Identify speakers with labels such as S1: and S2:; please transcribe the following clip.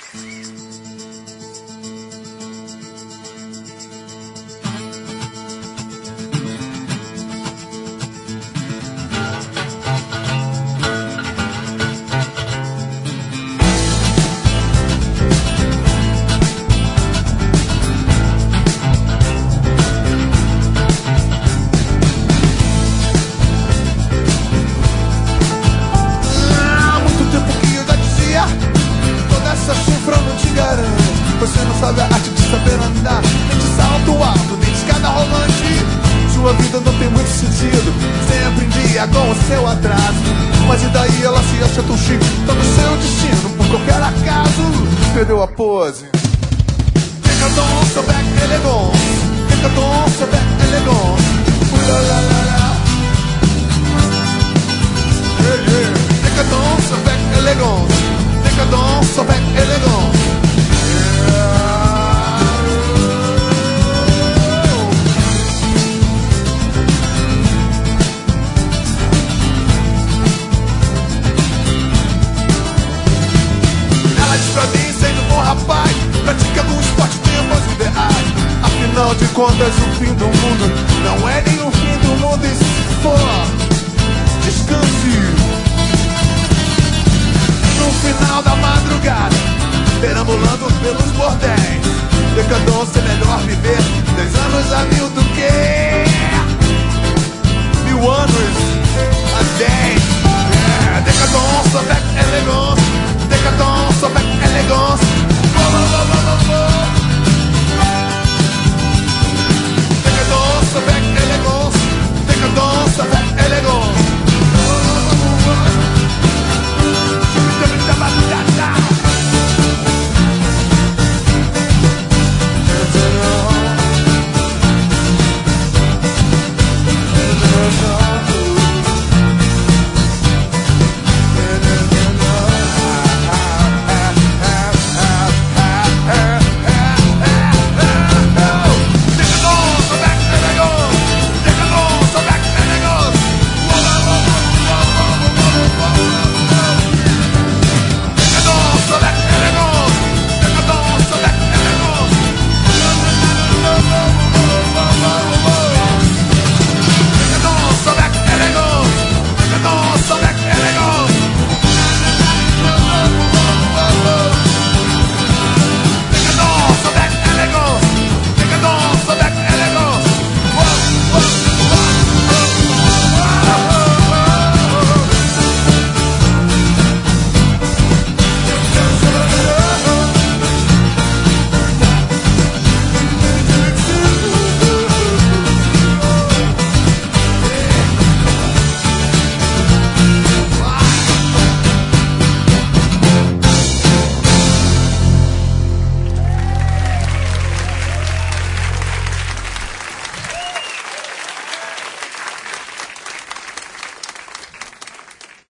S1: Você não sabe a arte de saber andar, nem de salto alto, nem de escada rolante. Sua vida não tem muito sentido, sempre em dia com o seu atraso. Mas e daí ela se acha tão chique, tá no seu destino, por qualquer acaso perdeu a pose. Decadence, so back elegance. Decadence, so back elegance. La la la la. Yeah, yeah. Decadence, so back elegance. Decadence, so back elegance. Pra mim, sendo bom rapaz, pratica algum esporte, tenha bons ideais. Afinal de contas, o fim do mundo não é nem o fim do mundo. E se for, descanse. No final da madrugada, perambulando pelos bordéis, decadência é melhor viver 10 anos a mil do que 1000 anos